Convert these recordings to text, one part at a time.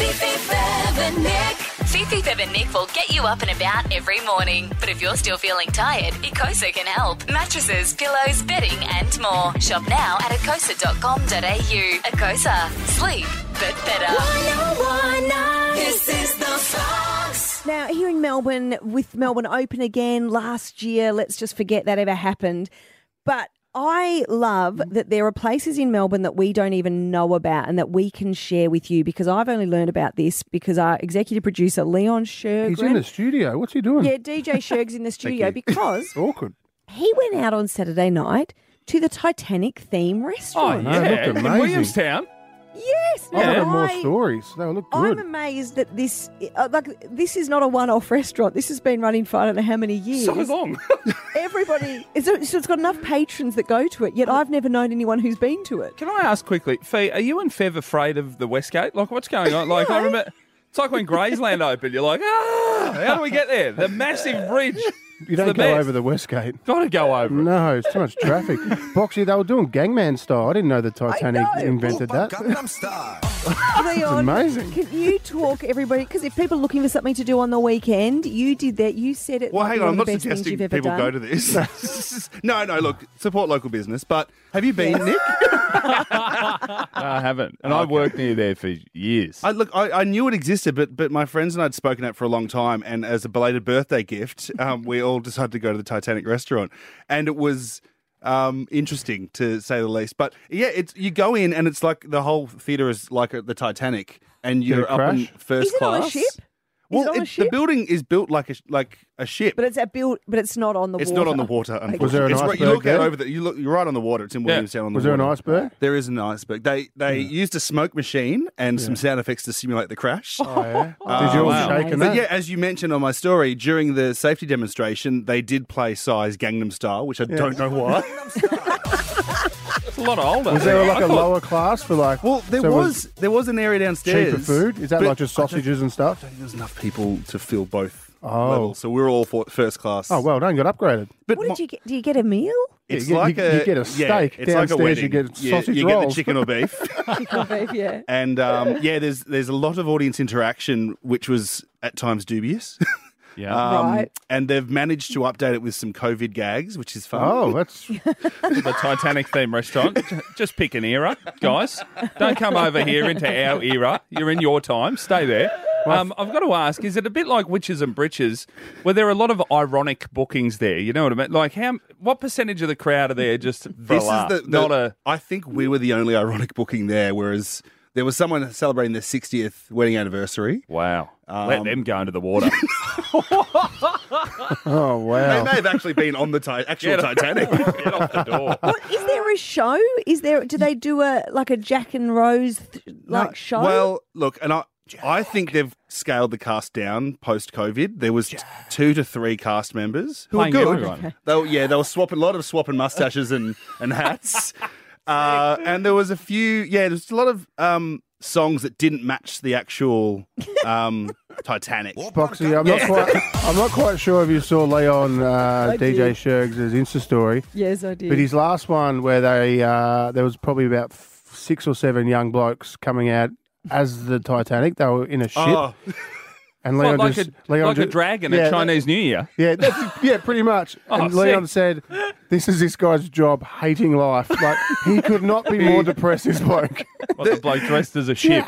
Fifi, Bev and Nick. Fifi, Bev and Nick will get you up and about every morning. But if you're still feeling tired, Ecosa can help. Mattresses, pillows, bedding and more. Shop now at ecosa.com.au. Ecosa. Sleep, but better. 101.9. This is the Fox. Now, here in Melbourne, with Melbourne open again last year, let's just forget that ever happened. But I love that there are places in Melbourne that we don't even know about and that we can share with you, because I've only learned about this because our executive producer, Leon Shergren. He's in the studio. What's he doing? Yeah, DJ Sherg's in the studio because Awkward. he went out on Saturday night to the Titanic theme restaurant. Oh, yeah. in amazing. Williamstown. Yes. I now want more stories. They look I'm good. amazed that this is not a one-off restaurant. This has been running for I don't know how many years. So long. Everybody, so it's got enough patrons that go to it, yet I've never known anyone who's been to it. Can I ask quickly, Fee, are you and Fev afraid of the Westgate? Like, what's going on? Like, I remember, it's like when Graceland opened, you're like, how do we get there? The massive bridge. You don't the go best. over the Westgate. Got to go over it. No, it's too much traffic. Boxy, they were doing Gangman style. I didn't know the Titanic know. invented that. Leon, amazing. Can you talk everybody? Because if people are looking for something to do on the weekend, you did that. You said it. Well, might hang be on, one I'm of not the best things suggesting you've ever people done. go to this. No, look, support local business. But have you been, Nick? No, I haven't. And I've worked near there for years. I knew it existed, but my friends and I had spoken it for a long time. And as a belated birthday gift, we all decided to go to the Titanic restaurant. And it was interesting, to say the least. But yeah, you go in and it's like the whole theatre is like the Titanic. And Did you're it up in crash? first Is it class. on a ship? Well, it on a the ship? building is built like a ship. But it's not on the It's water. not on the water, unfortunately. Was there an It's right- you iceberg look out there? over you're right on the water. It's in Williamstown on the Was there water. an iceberg? There is an iceberg. They used a smoke machine and some sound effects to simulate the crash. Oh, yeah. Did you all wow. shake in But that? yeah, as you mentioned on my story, during the safety demonstration, they did play Psy's Gangnam Style, which I don't know why. It's a lot older. Was there like I a thought- lower class for like... Well, there so it was an area downstairs. cheaper food? Is that but like just sausages and stuff? I don't think there's enough people to fill both Oh. levels, so we were all for first class. Oh, well done. Got upgraded. But What did you get? Do you get a meal? It's You get- like you a get a steak. It's like a Downstairs wedding. you get sausage you get rolls. the chicken or beef. Chicken beef, yeah. And there's a lot of audience interaction, which was at times dubious. Yeah. Right. And they've managed to update it with some COVID gags, which is fun. Oh, that's... The Titanic theme restaurant. Just pick an era, guys. Don't come over here into our era. You're in your time. Stay there. I've got to ask, is it a bit like Witches and Britches, where there are a lot of ironic bookings there? You know what I mean? Like, what percentage of the crowd are there just for This a laugh? is Not a... I think we were the only ironic booking there, whereas there was someone celebrating their 60th wedding anniversary. Wow. Let them go into the water. Oh, They wow. may have actually been on the actual Titanic. Get off the door. What is there a show? Do they do a Jack and Rose show? Well, look, and I think they've scaled the cast down post-COVID. There was 2 to 3 cast members who were Playing good. everyone. They were swapping a lot of swapping mustaches and hats. And there was a few. Yeah, there's a lot of songs that didn't match the actual Titanic. Boxy, I'm not quite sure if you saw Leon DJ did. Sherg's Insta story, yes, I did. but his last one where there was probably about 6 or 7 young blokes coming out as the Titanic. They were in a ship, Oh, and What, Leon like a dragon at Chinese New Year. Yeah, pretty much. And Leon said, "This is this guy's job, hating life. Like he could not be more depressed. This bloke. What, the bloke dressed as a ship.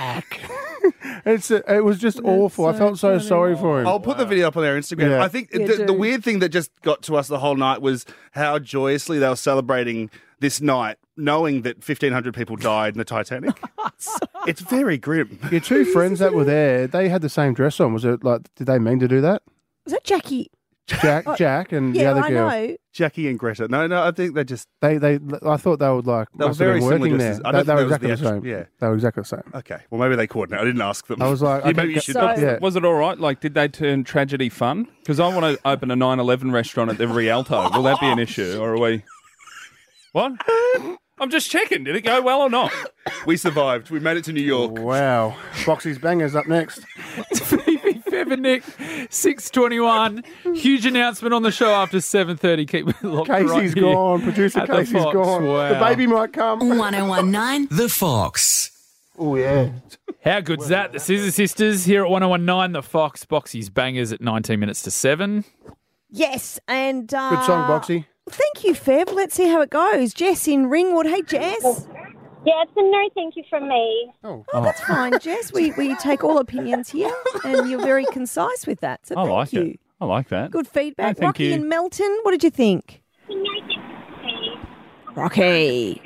It was just awful. I felt so sorry for him. I'll put the video up on our Instagram. Yeah. I think Yeah, the do. weird thing that just got to us the whole night was how joyously they were celebrating this night, knowing that 1,500 people died in the Titanic. It's very grim. Your 2 friends that were there, they had the same dress on. Was it like? Did they mean to do that? Was that Jackie? Jack, and the Yeah, other I girl. know. Jackie and Greta. No, I think they just... They. I thought they would like. They were must have very been working similar there. dresses. I don't They were think that was exactly the the same. actual- yeah. They were exactly the same. Okay, well, maybe they coordinate. I didn't ask them. I was like, Yeah, I maybe you think- should. So- Yeah. Was it all right? Like, did they turn tragedy fun? Because I want to open a 9/11 restaurant at the Rialto. Will that be an issue, or are we? What? I'm just checking. Did it go well or not? We survived. We made it to New York. Wow. Boxy's Bangers up next. Fifi, Fev and Nick, 6:21. Huge announcement on the show after 7:30. Keep it locked Casey's right here gone. Producer at the Casey's Fox. gone. Wow. The baby might come. 1019. The Fox. Oh, yeah. How good's that? The Scissor Sisters here at 1019, the Fox. Boxy's Bangers at 19 minutes to 7. Yes, and... Good song, Boxy. Thank you, Fev. Let's see how it goes. Jess in Ringwood. Hey, Jess. Yeah, it's a no thank you from me. Oh, that's fine, Jess. We take all opinions here, and you're very concise with that. So I like thank you. it. I like that. Good feedback. Oh, thank Rocky you. and Melton, what did you think? Rocky.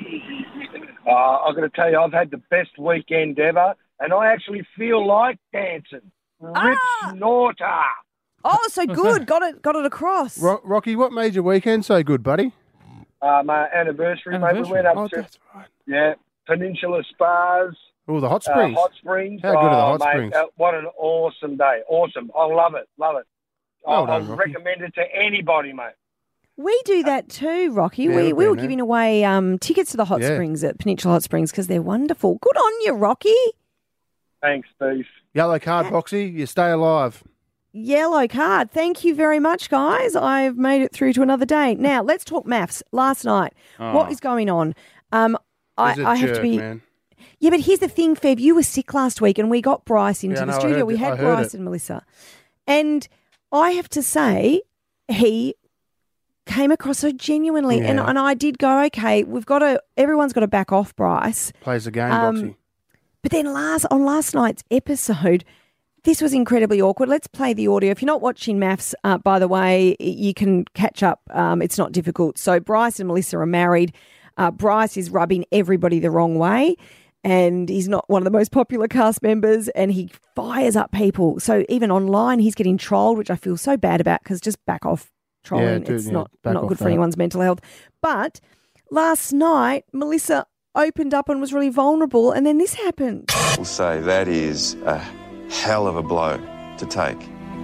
I've got to tell you, I've had the best weekend ever, and I actually feel like dancing. Rich Norta. Oh, so good. Got it across. Rocky, what made your weekend so good, buddy? My anniversary, mate. We went up to that's right. Peninsula Spas. Oh, the hot springs. Hot springs. How good are the hot mate, springs? What an awesome day. Awesome. I love it. Love it. Well I done, Rocky. recommend it to anybody, mate. We do that too, Rocky. Yeah, we we've were been there. giving away tickets to the hot Yeah. springs at Peninsula Hot Springs because they're wonderful. Good on you, Rocky. Thanks, Steve. Yellow card, Boxy. You stay alive. Yellow card. Thank you very much, guys. I've made it through to another day. Now, let's talk maths. Last night, what is going on? He's a I have jerk, to be... man. Yeah, but here's the thing, Fev. You were sick last week and we got Bryce into Yeah, the no, I studio. heard We it. had I heard Bryce it. and Melissa. And I have to say, he came across so genuinely. Yeah. And I did go, okay, everyone's got to back off Bryce. Plays the game, Um, Boxy. But then on last night's episode, this was incredibly awkward. Let's play the audio. If you're not watching maths, by the way, you can catch up. It's not difficult. So Bryce and Melissa are married. Bryce is rubbing everybody the wrong way, and he's not one of the most popular cast members, and he fires up people. So even online, he's getting trolled, which I feel so bad about because just back off trolling. dude, It's yeah, not back off good for that. anyone's mental health. But last night, Melissa opened up and was really vulnerable, and then this happened. We'll say that is a hell of a blow to take.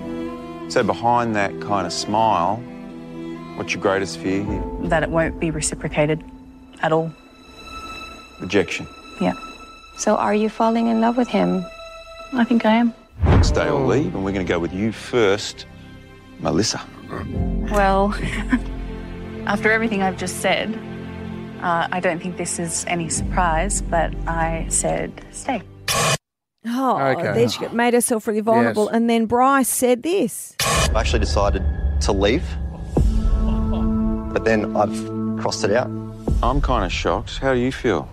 So behind that kind of smile, what's your greatest fear here? That it won't be reciprocated at all. Rejection. Yeah. So are you falling in love with him? I think I am. Stay or leave, and we're going to go with you first, Melissa. Well, after everything I've just said, I don't think this is any surprise, but I said stay. Oh, Okay. there she made herself really vulnerable. Yes. And then Bryce said this. I actually decided to leave, but then I've crossed it out. I'm kind of shocked. How do you feel?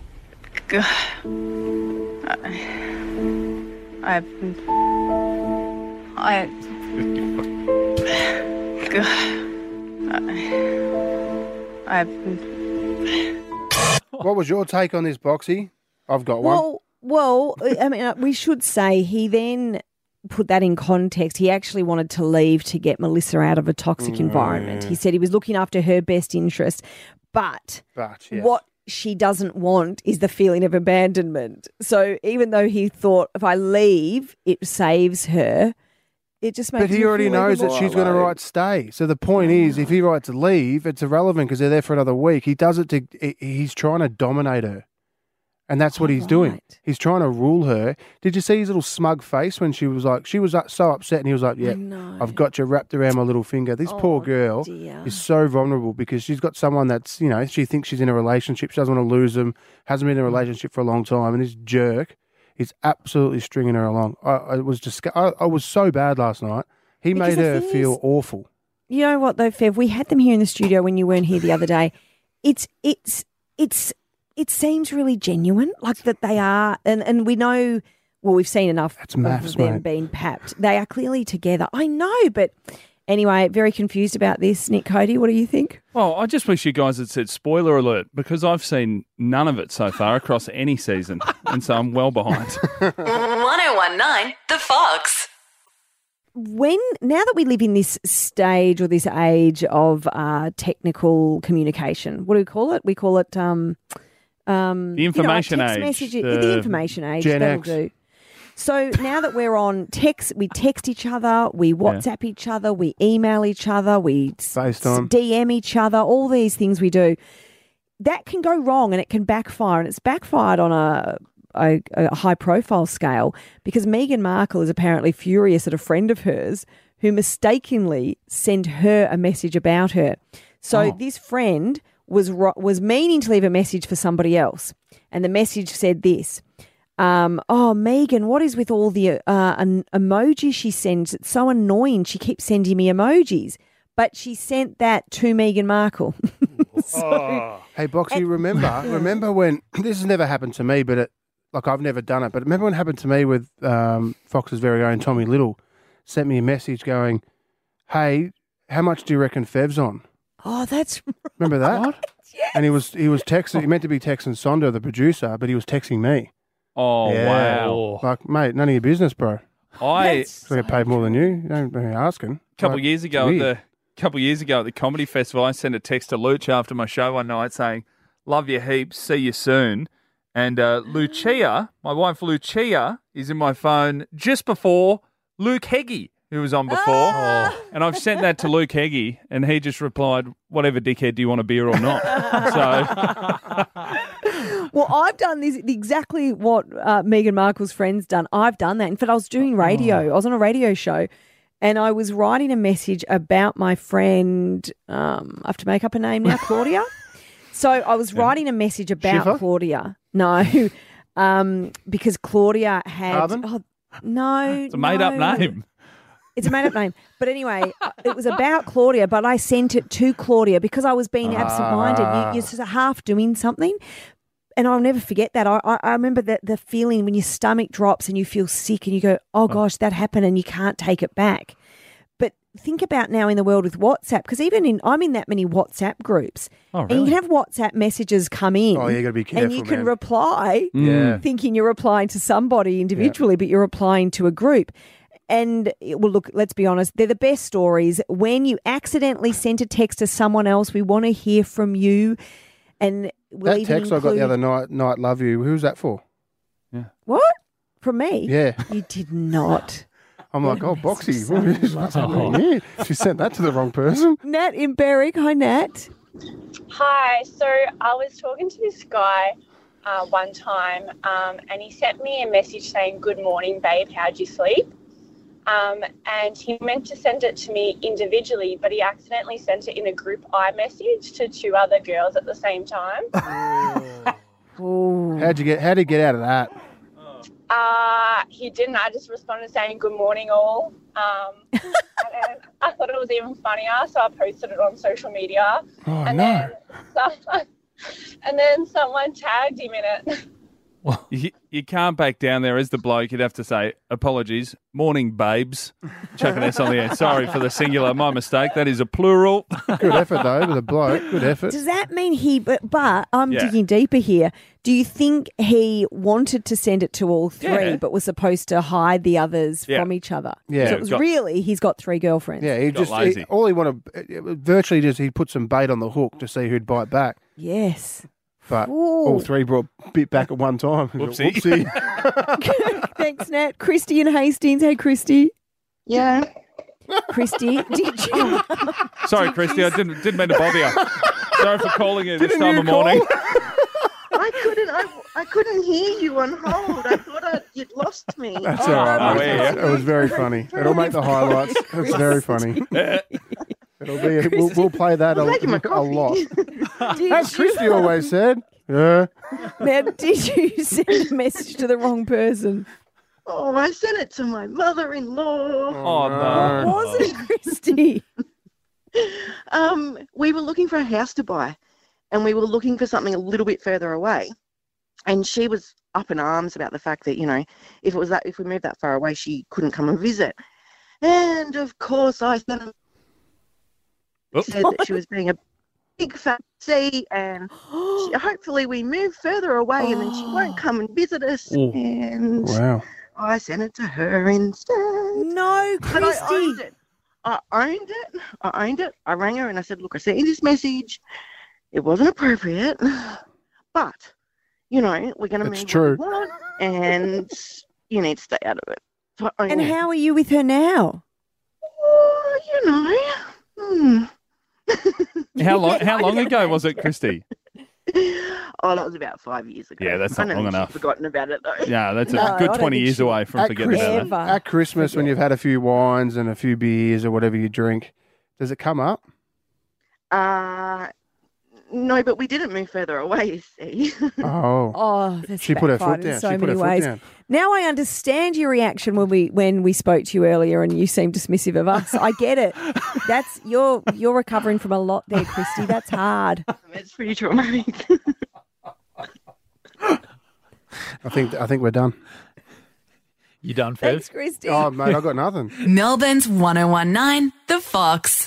What was your take on this, Boxy? I've got one. Well, I mean, we should say he then put that in context. He actually wanted to leave to get Melissa out of a toxic environment. He said he was looking after her best interest, but But, yes. what she doesn't want is the feeling of abandonment. So even though he thought if I leave, it saves her, it just makes But he me already feel knows even that more she's going to alone. write stay. So the point is, if he writes leave, it's irrelevant because they're there for another week. He does it to, he's trying to dominate her. And that's what he's doing. right. He's trying to rule her. Did you see his little smug face when she was so upset and he was like, yeah, know. I've got you wrapped around my little finger. This poor girl dear. is so vulnerable because she's got someone that's, she thinks she's in a relationship. She doesn't want to lose him, hasn't been in a relationship for a long time. And this jerk is absolutely stringing her along. I was so bad last night. He Because made the her thing feel is- awful. You know what though, Fev? We had them here in the studio when you weren't here the other day. It seems really genuine, like that they are, and we know. Well, we've seen enough That's maths, of them mate. being papped. They are clearly together. I know, but anyway, very confused about this. Nick Cody, what do you think? Well, I just wish you guys had said spoiler alert because I've seen none of it so far across any season, and so I'm well behind. 1019 The Fox. Now that we live in this stage or this age of technical communication, what do we call it? We call it The information text age. messaging- the information age. Gen That'll X. do. So now that we're on text, we text each other, we WhatsApp each other, we email each other, we FaceTime. DM each other, all these things we do. That can go wrong and it can backfire, and it's backfired on a high profile scale because Meghan Markle is apparently furious at a friend of hers who mistakenly sent her a message about her. So this friend was meaning to leave a message for somebody else, and the message said this: Megan, what is with all the emojis she sends? It's so annoying. She keeps sending me emojis. But she sent that to Meghan Markle. Hey, Boxy, remember when, this has never happened to me, but I've never done it, but remember when it happened to me with Fox's very own Tommy Little sent me a message going, hey, how much do you reckon Fev's on? Oh, that's Remember that? What? Yes. And he was texting, he meant to be texting Sonda, the producer, but he was texting me. Oh, wow. Like, mate, none of your business, bro. I get paid more than you. You don't be asking. A couple of years ago at the comedy festival, I sent a text to Luch after my show one night saying, love you heaps, see you soon. And Lucia, my wife Lucia, is in my phone just before Luke Heggie, who was on before. And I've sent that to Luke Heggie, and he just replied, whatever, dickhead, do you want a beer or not? Well, I've done this exactly what Meghan Markle's friend's done. I've done that. In fact, I was doing radio. I was on a radio show, and I was writing a message about my friend, I have to make up a name now, Claudia. So I was writing a message about Schiffer? Claudia. No, because Claudia had... Harvin? Oh, no. It's a made-up name. It's a made-up name. But anyway, it was about Claudia, but I sent it to Claudia because I was being absent-minded. You're sort of half doing something. And I'll never forget that. I remember the feeling when your stomach drops and you feel sick and you go, oh, gosh, that happened, and you can't take it back. But think about now in the world with WhatsApp, because I'm in that many WhatsApp groups. Oh, really? And you can have WhatsApp messages come in. Oh, you got to be careful, and you can man. reply Yeah. thinking you're replying to somebody individually, but you're replying to a group. And, well, look, let's be honest, they're the best stories. When you accidentally sent a text to someone else, we want to hear from you. And we'll That even text I got the other night, love you, who's that for? What? From me? Yeah. You did not. I'm like, oh, Boxy, what's happening here? She sent that to the wrong person. Nat in Berwick. Hi, Nat. Hi. So I was talking to this guy one time, and he sent me a message saying, good morning, babe, how'd you sleep? And he meant to send it to me individually, but he accidentally sent it in a group iMessage to two other girls at the same time. How'd he get out of that? He didn't. I just responded saying, good morning, all. And then I thought it was even funnier, so I posted it on social media. Oh, no. And then someone tagged him in it. You can't back down there as the bloke. You'd have to say, apologies, morning, babes. Chucking this on the air. Sorry for the singular, my mistake. That is a plural. Good effort, though, with a bloke. Good effort. Does that mean but I'm Yeah. digging deeper here. Do you think he wanted to send it to all three, Yeah. but was supposed to hide the others Yeah. from each other? Yeah. So it was really, he's got three girlfriends. Yeah, Got lazy. all he wanted, virtually just, he put some bait on the hook to see who'd bite back. Yes. But Ooh. all three brought bit back at one time. Whoopsie. Whoopsie. Thanks, Nat. Christy in Hastings. Hey, Christy. Yeah. Christy, did you? Sorry, Christy, I didn't mean to bother you. Sorry for calling you this Didn't time you of morning. I couldn't hear you on hold. I thought you'd lost me. That's all right. Oh, mate. yeah. It was very funny. It'll make the highlights. It's very funny. It'll be. We'll play that a lot. As Christy always said. Yeah. Now, did you send a message to the wrong person? Oh, I sent it to my mother-in-law. Oh, no. Was it Christy? We were looking for a house to buy, and we were looking for something a little bit further away. And she was up in arms about the fact that, if we moved that far away, she couldn't come and visit. And of course, I said that she was being a big fat C, and hopefully we move further away, and then she won't come and visit us. Ooh. And Wow. I sent it to her instead. No, But I Christy. owned it. I owned it. I rang her and I said, look, I sent you this message. It wasn't appropriate, but, we're going to It's move true. what we want, and you need to stay out of it. So I owned And it. how are you with her now? How long ago was it, Christy? Oh, that was about 5 years ago. Yeah, that's I not know long she's enough. Forgotten about it though. Yeah, that's No, a I good don't 20 think years she- away from At forgetting about Christmas- that. At Christmas, when you've had a few wines and a few beers or whatever you drink, does it come up? No, but we didn't move further away, you see. Oh, that's She put her backfired foot in down. so She put many her foot ways. down. Now I understand your reaction when we spoke to you earlier and you seemed dismissive of us. I get it. That's you're recovering from a lot there, Christy. That's hard. It's pretty traumatic. I think we're done. You done, Fev? Thanks, Christy. Oh, mate, I got nothing. Melbourne's 1019, The Fox.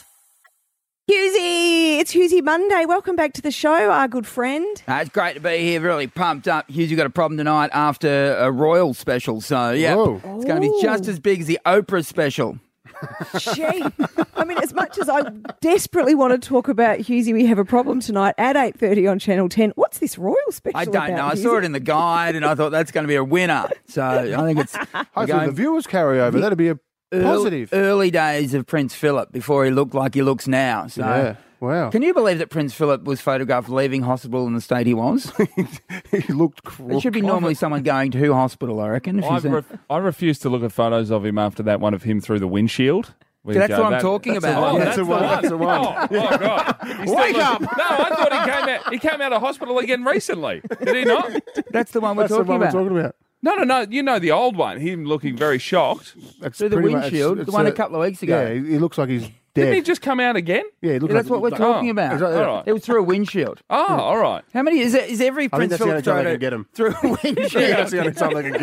Hughesy, it's Hughesy Monday. Welcome back to the show, our good friend. It's great to be here, really pumped up. Hughesy got a problem tonight after a Royal special, so yeah, Whoa. it's going to be just as big as the Oprah special. Gee, I mean, as much as I desperately want to talk about Hughesy, we have a problem tonight at 8:30 on Channel 10. What's this Royal special I don't know. I about, saw Hughesy? it in the guide, and I thought that's going to be a winner. So I think it's Hopefully the viewers carry over. That'd be a positive. Early days of Prince Philip before he looked like he looks now. So. Yeah. Wow. Can you believe that Prince Philip was photographed leaving hospital in the state he was? He looked It should be normally someone going to hospital, I reckon. If you said- I refuse to look at photos of him after that one of him through the windshield. See, that's what I'm talking about. Oh, That's the one. That's the one. Oh, oh God. He's Wake still up. No, I thought he came out of hospital again recently. Did he not? That's the one we're That's the talking one we're about. talking about. No. You know the old one. Him looking very shocked. That's Through the pretty much- windshield, the one a couple of weeks ago. Yeah, he looks like he's Didn't he dead. just come out again? Yeah, he looks Yeah, that's like what we're talking about. All right. It was through a windshield. Oh, all right. How many is every I think Prince that's the only Philip time they photo can get him. through a windshield? Yeah, that's the only time they can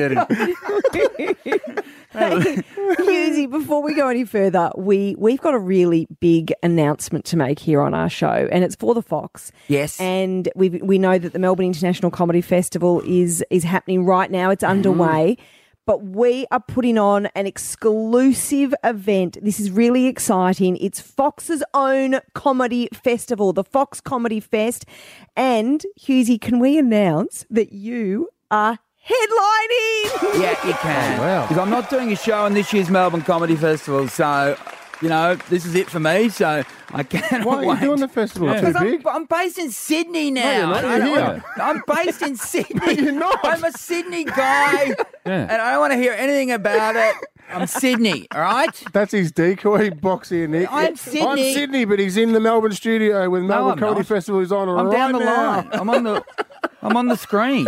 get him. Hey, Hughesy, before we go any further, we've got a really big announcement to make here on our show, and it's for the Fox. Yes. And we know that the Melbourne International Comedy Festival is happening right now. It's underway. But we are putting on an exclusive event. This is really exciting. It's Fox's own comedy festival, the Fox Comedy Fest. And, Hughesy, can we announce that you are headlining? Yeah, you can. Oh, wow. Because I'm not doing a show on this year's Melbourne Comedy Festival, so, this is it for me, so I cannot Why are you wait. doing the festival? Too Because big? I'm based in Sydney now. you're not. I don't You're wanna- I'm based in Sydney. You're not. I'm a Sydney guy, and I don't want to hear anything about it. I'm Sydney, all right? That's his decoy box here, Nick. I'm Sydney. I'm Sydney, but he's in the Melbourne studio with Melbourne I'm Comedy not. Festival. He's on I'm right down the now. line. I'm on the screen.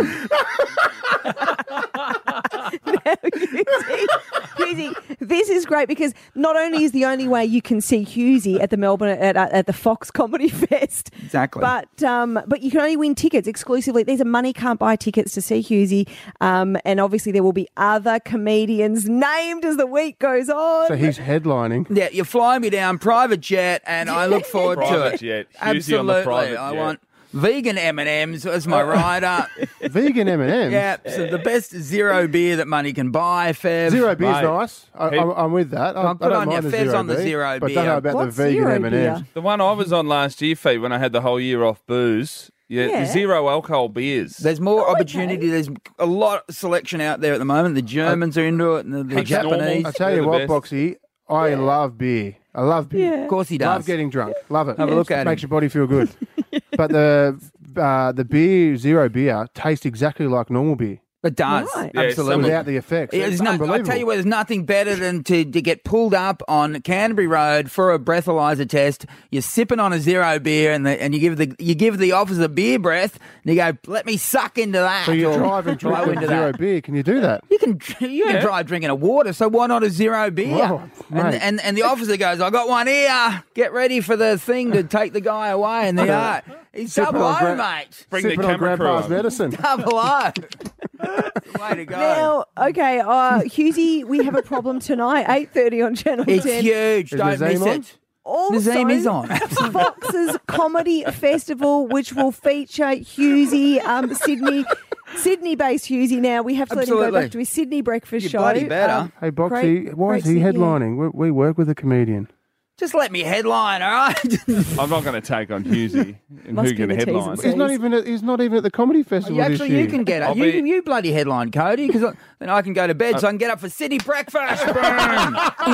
Hughesy, this is great because not only is the only way you can see Hughesy at the Melbourne at the Fox Comedy Fest, Exactly. but you can only win tickets exclusively. These are money can't buy tickets to see Hughesy, and obviously there will be other comedians named as the week goes on. So he's headlining. Yeah, you fly me down private jet, and I look forward to Private it. jet. Hughesy Absolutely, on the private I jet. want vegan M&Ms as my rider. Vegan M&Ms. Yeah, so the best zero beer that money can buy, Fev. Zero beer's Mate. nice. I'm with that. I Put don't on mind your the Fez zero on the beer, zero but don't know beer. about What's the vegan zero M&Ms. beer? The one I was on last year, Fee, when I had the whole year off booze. Yeah. Zero alcohol beers. There's more opportunity. There's a lot of selection out there at the moment. The Germans are into it, and the It's normal. Japanese. I tell They're you the what, best. Boxy, I love beer. I love beer. Yeah. Of course he does. Love getting drunk. Love it. Have a look at Makes him. your body feel good. But the beer, zero beer, tastes exactly like normal beer. It does, Right. Yeah, absolutely. Without the effects. Yeah, It's there's no, I unbelievable. tell you what, there's nothing better than to get pulled up on Canterbury Road for a breathalyzer test. You're sipping on a zero beer, and you give the officer beer breath, and you go, "Let me suck into that." So you or drive and blow drink a into zero that. beer. Can you do that? You can drive drinking a water, so why not a zero beer? Whoa, mate. and the officer goes, "I got one here. Get ready for the thing to take the guy away." And they are. He's Sipping double on O, gra- mate. Bring the Sipping on camera crew Grandpa's over. medicine. Double O. Way to go. Now, okay, Hughesy, we have a problem tonight. 8:30 on Channel 10. It's huge. Is Don't Nazim miss on? it. Also, Nazim is on. Fox's Comedy Festival, which will feature Hughesy, Sydney-based Hughesy. Now we have to let him go Absolutely. back to his Sydney breakfast You show. bloody better. Hey, Boxy, Great- why great is he to hear. headlining? We work with a comedian. Just let me headline, all right? I'm not going to take on Hughesy and Must who be can the T's and headline. C's. He's not even at the comedy festival this Actually, year. you can get I'll up. be- You bloody headline, Cody, because then I can go to bed so I can get up for Sydney breakfast. Boom.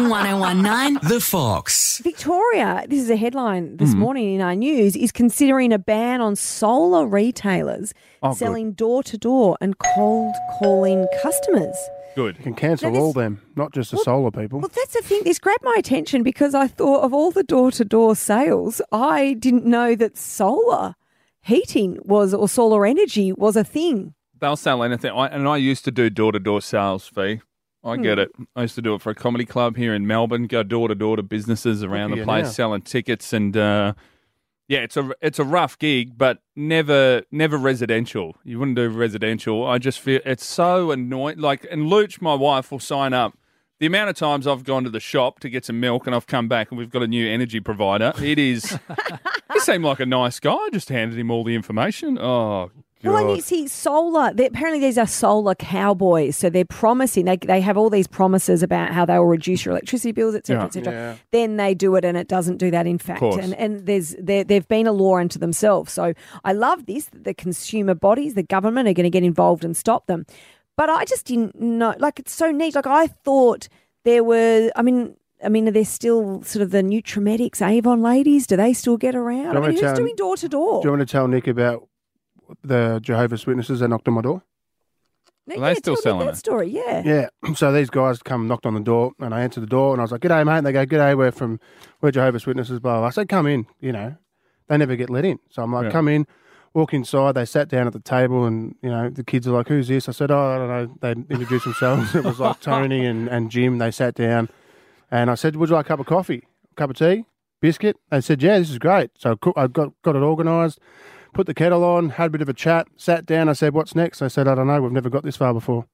1019 The Fox. Victoria, this is a headline this morning in our news, is considering a ban on solar retailers selling door-to-door and cold calling customers. Good. You can cancel Now this- all them, not just the solar people. Well, that's the thing. This grabbed my attention because I thought of all the door-to-door sales, I didn't know that solar heating or solar energy was a thing. They'll sell anything. I used to do door-to-door sales, Fee. I get it. I used to do it for a comedy club here in Melbourne, go door-to-door to businesses around the place, selling tickets. And, it's a rough gig, but never residential. You wouldn't do residential. I just feel it's so annoying. Like, and Luch, my wife, will sign up. The amount of times I've gone to the shop to get some milk and I've come back and we've got a new energy provider, it is... He seemed like a nice guy. I just handed him all the information. Oh, God. Well, and you see, solar, apparently these are solar cowboys. So they're promising, they have all these promises about how they will reduce your electricity bills, et cetera, et cetera. Yeah. Then they do it and it doesn't do that, in fact. And they've been a law unto themselves. So I love this, that the consumer bodies, the government are going to get involved and stop them. But I just didn't know, like, it's so neat. Like, I thought there were, I mean, are there still sort of the Nutrimetics, Avon ladies? Do they still get around? Who's doing door-to-door? Do you want to tell Nick about the Jehovah's Witnesses that knocked on my door? No, Are they still selling that it? story, yeah. Yeah. So these guys knocked on the door, and I answered the door, and I was like, "G'day, mate." And they go, "G'day, we're Jehovah's Witnesses." Blah, blah. I said, "Come in." They never get let in. So I'm like, "Come in." Walk inside. They sat down at the table, and the kids are like, "Who's this?" I said, "Oh, I don't know." They introduced themselves. It was like Tony and Jim. They sat down, and I said, "Would you like a cup of coffee, a cup of tea, biscuit?" They said, "Yeah, this is great." So I got it organised. Put the kettle on, had a bit of a chat, sat down. I said, "What's next?" I said, "I don't know. We've never got this far before."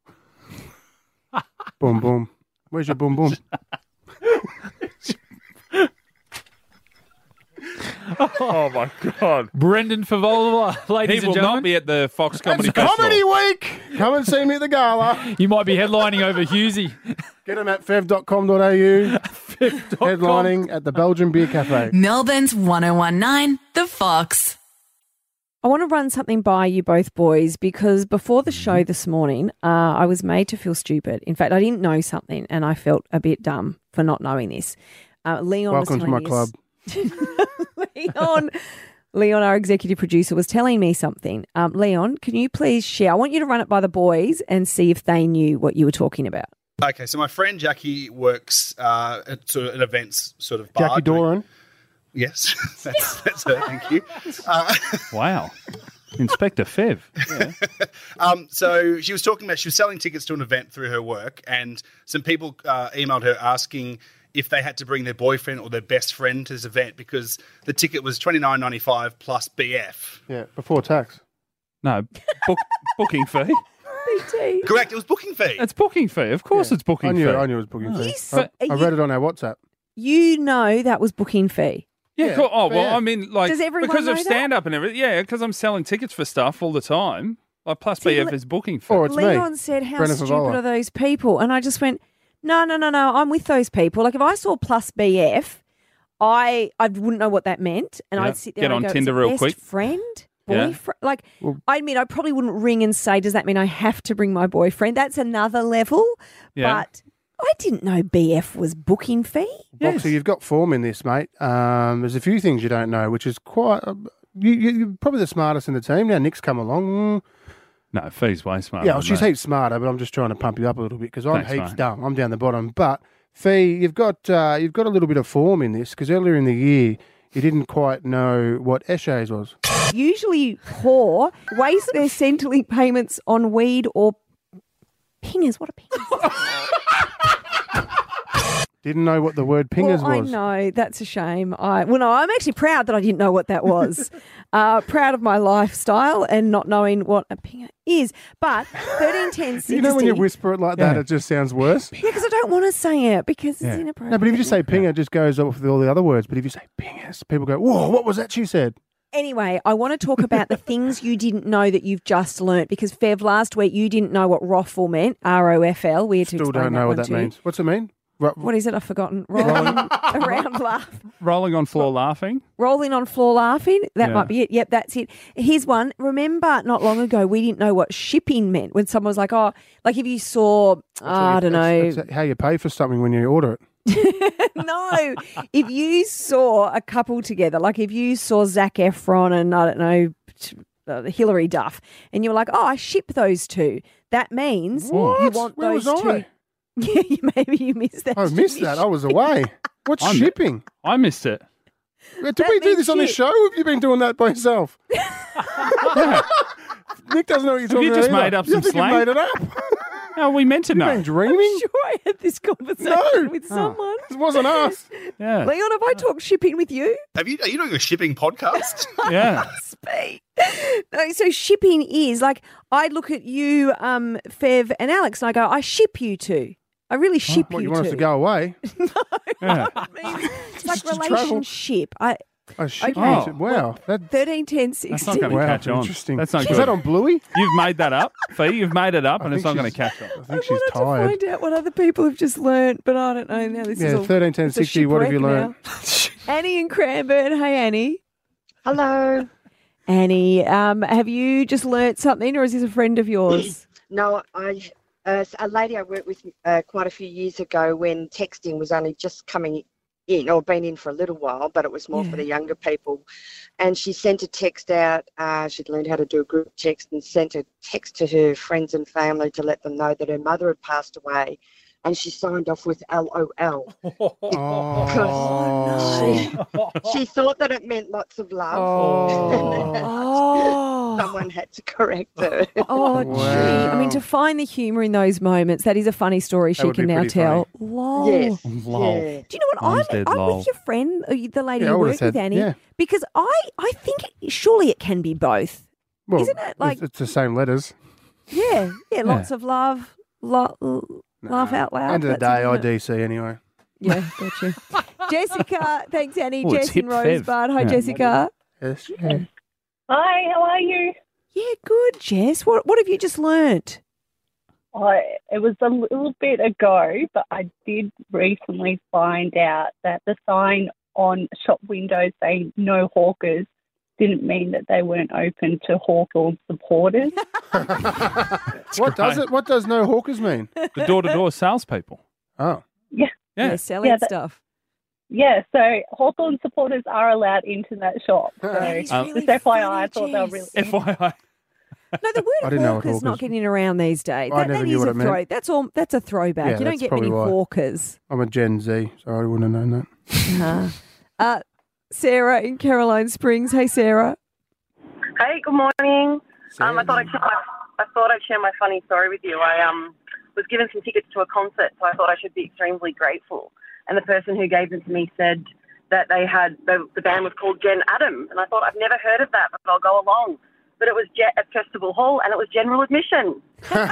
Boom, boom. Where's your boom, boom? Oh, my God. Brendan Favola, ladies He and will gentlemen. not be at the Fox Comedy It's Festival. Comedy Week. Come and see me at the gala. You might be headlining over Husey. Get them at fev.com.au. Headlining at the Belgian Beer Cafe. Melbourne's 1019, The Fox. I want to run something by you both boys because before the show this morning, I was made to feel stupid. In fact, I didn't know something and I felt a bit dumb for not knowing this. Leon Welcome was to my telling club. Leon, our executive producer, was telling me something. Leon, can you please share? I want you to run it by the boys and see if they knew what you were talking about. Okay, so my friend Jackie works at sort of an events sort of bar. Jackie Doran. Yes, that's her. Thank you. Wow. Inspector Fev. Yeah. So she was talking about, she was selling tickets to an event through her work, and some people emailed her asking if they had to bring their boyfriend or their best friend to this event because the ticket was $29.95 plus BF. Yeah, before tax. No, booking fee. BT. Correct, it was booking fee. It's booking fee. Of course it's booking fee. I knew it was booking fee. Yes. I read it on our WhatsApp. You know that was booking fee. Yeah, cool. Oh, well, I mean, like, Does everyone because know of that? stand-up and everything. Yeah, because I'm selling tickets for stuff all the time. Like, plus See, BF is booking fee. Or it's Leon me. said, how Brendan stupid Favola. are those people? And I just went, no, I'm with those people. Like if I saw plus BF, I wouldn't know what that meant. And Yeah. I'd sit there Get and on go, Tinder "Is it real best quick." friend? Yeah. Boyfriend? Like, I admit, I probably wouldn't ring and say, does that mean I have to bring my boyfriend? That's another level. Yeah. But I didn't know BF was booking fee. Boxer, you've got form in this, mate. There's a few things you don't know, which is quite... you're probably the smartest in the team. Now Nick's come along. No, Fee's way smarter. Yeah, well, than she's me. heaps smarter, but I'm just trying to pump you up a little bit because I'm Thanks, heaps mate. dumb. I'm down the bottom. But Fee, you've got a little bit of form in this because earlier in the year you didn't quite know what Eshays was. Usually poor waste their Centrelink payments on weed or pingers. What are pingers? Didn't know what the word pingers I was. know, that's a shame. I'm actually proud that I didn't know what that was. Proud of my lifestyle and not knowing what a pinger is. But 131060. You know when you whisper it like that, it just sounds worse? Yeah, because I don't want to say it because it's inappropriate. No, but if you just say pinger, it just goes off with all the other words. But if you say pingers, people go, whoa, what was that you said? Anyway, I want to talk about the things you didn't know that you've just learnt because, Fev, last week you didn't know what ROFL meant, ROFL. We had to Still explain don't know what one that to you. means. What's it mean? What is it? I've forgotten. Rolling around laugh. Rolling on floor laughing. Rolling on floor laughing. That Yeah. might be it. Yep, that's it. Here's one. Remember not long ago we didn't know what shipping meant when someone was like, oh, like if you saw, I don't know. That's how you pay for something when you order it. No, if you saw a couple together, like if you saw Zac Efron and I don't know, Hilary Duff, and you were like, oh, I ship those two. That means What? you want Where those was two. I? Yeah, maybe you missed that. I missed that. I was away. What's shipping? I missed it. Did we do this on this show? Or have you been doing that by yourself? Yeah. Nick doesn't know what you're talking you about. just made up some slang? You made it up. No, we meant to know. You've been dreaming? I'm sure I had this conversation with someone. It wasn't us. Yeah. Leon, have I talked shipping with you? Are you doing a shipping podcast? Yeah. No, so shipping is like I look at you, Fev and Alex, and I go, I ship you two. I really ship What, you you want us two. to go away? Yeah. It's like to travel. relationship. Ship Okay. you two. Wow. That, 13, 10, 16. That's not going to wow, catch on. interesting. That's not Is good. that on Bluey? You've made that up, Fee. You've made it up, and it's think not going to she's- catch on. I think she's To tired. find out what other people have just learnt, but I don't know now. This is Yeah, all 13, 10, it's a 60. What have you shipwreck learned? now. Annie in Cranbourne. Hey, Annie. Hello. Annie, have you just learnt something, or is this a friend of yours? No, a lady I worked with quite a few years ago when texting was only just coming in or been in for a little while, but it was more for the younger people. And she sent a text out. She'd learned how to do a group text and sent a text to her friends and family to let them know that her mother had passed away. And she signed off with LOL. She thought that it meant lots of love. Someone had to correct her. Oh, gee. I mean, to find the humour in those moments, that is a funny story she would can be now pretty tell. funny. Lol. Yes. Lol. Yeah. Do you know what? Mum's dead, I'm lol. with your friend, the lady Yeah, I you would've work said, with, Annie, yeah. because I think surely it can be both. Well, Isn't it like- it's the same letters. Yeah, lots of love, laugh out loud. End of the That's day, it, isn't it? IDC anyway. Yeah, gotcha. Jessica, thanks, Annie. Oh, it's Jess in hip Fev. Rosebud. Hi, Yeah. Jessica. Yes. Hi, how are you? Yeah, good, Jess. What have you just learnt? It was a little bit ago, but I did recently find out that the sign on shop windows saying no hawkers didn't mean that they weren't open to Hawthorn supporters. What does it? What does no hawkers mean? The door-to-door salespeople. Oh. Yeah. Yeah, selling stuff. Yeah, so Hawthorn supporters are allowed into that shop. So That is really just FYI, I funny, thought they were Jess. really... FYI. No, the I word didn't know what hawkers not hawkers- getting around these days. I never that knew is what a it meant. throw. That's a throwback. Yeah, you don't that's get many probably why. hawkers. I'm a Gen Z, so I wouldn't have known that. Sarah in Caroline Springs. Hey, Sarah. Hey, good morning. I thought I'd share my funny story with you. I was given some tickets to a concert, so I thought I should be extremely grateful. And the person who gave them to me said that they had the band was called Jen Adam, and I thought I've never heard of that, but I'll go along. But it was at Festival Hall, and it was general admission.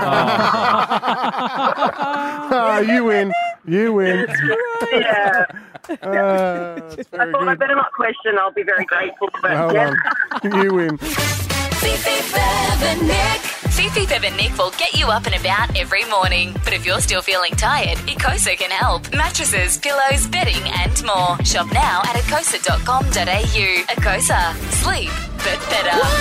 You win. You win. Yeah. That's I very thought I good. better not question. I'll be very grateful. But Hold yeah. on. You win. Fifi, Fev and Nick. Fifi, Fev and Nick will get you up and about every morning. But if you're still feeling tired, Ecosa can help. Mattresses, pillows, bedding and more. Shop now at ecosa.com.au. Ecosa. Sleep, but better.